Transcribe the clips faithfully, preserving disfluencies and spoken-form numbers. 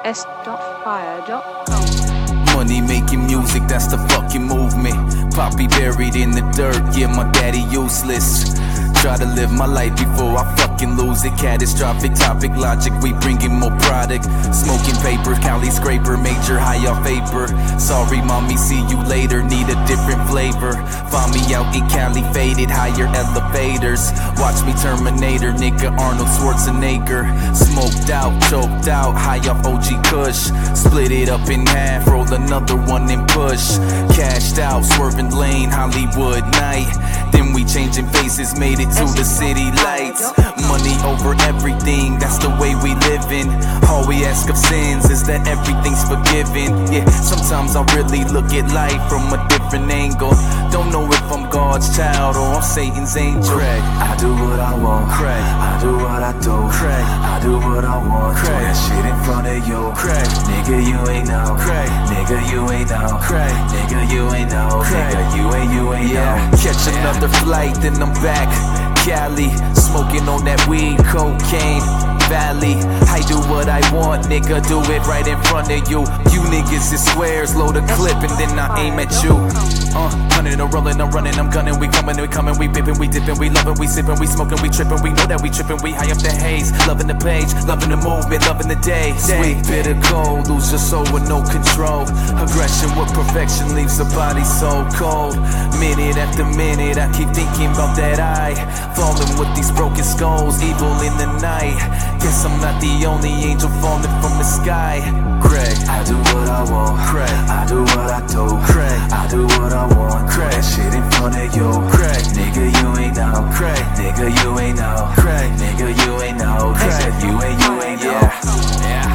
s dot fire dot com. Money making music, that's the fucking movement. Poppy buried in the dirt, yeah, my daddy useless. Try to live my life before I fucking lose it. Catastrophic topic, logic, we bringing more product. Smoking paper, Cali scraper, major high off vapor. Sorry mommy, see you later, need a different flavor. Find me out in Cali, faded, higher elevators. Watch me Terminator, nigga Arnold Schwarzenegger. Smoked out, choked out, high off O G Kush. Split it up in half, roll another one and push. Cashed out, swerving lane, Hollywood night. Then we changing faces, made it to the city lights. Money over everything, that's the way we living. All we ask of sins is that everything's forgiven. Yeah, sometimes I really look at life from a different angle. Don't know if I'm God's child or I'm Satan's angel. Craig, I do what I want. Craig, I do what I do. Craig, I do what I want. Craig, do that shit in front of you. Craig, nigga you ain't know. Craig, nigga you ain't know. Craig, nigga you ain't know. Craig, nigga you ain't you ain't yeah. know. Catch another flight, then I'm back. Cali, smoking on that weed, cocaine. Valley, I do what I want, nigga, do it right in front of you. You niggas is squares, load a clip and then I aim at you. Uh, running or rolling, I'm running, I'm gunning, we coming, we coming, we bipping, we dipping, we loving, we sipping, we smoking, we tripping, we know that we tripping, we high up the haze, loving the page, loving the movement, loving the day. Sweet, bitter cold, lose your soul with no control. Aggression with perfection leaves the body so cold. Minute after minute, I keep thinking about that eye, falling with these broken skulls, evil in the night. Guess I'm not the only angel falling from the sky. Craig, I do what I want. Craig, I do what I do. Craig, I do what I want. Craig, that shit in front of you. Craig, nigga you ain't know. Craig, nigga you ain't know. Craig, nigga you ain't know. Craig, nigga you ain't you ain't know. Yeah. Yeah.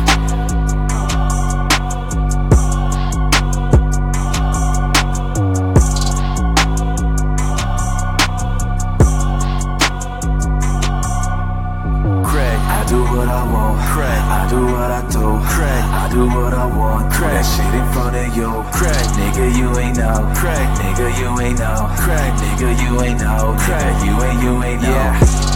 I do what I want. Craig, I do what I do. Craig, I do what I want. Craig, that shit in front of you. Craig, nigga you ain't know. Craig, nigga you ain't know. Craig, nigga you ain't know. Craig, nigga you ain't you ain't know. yeah.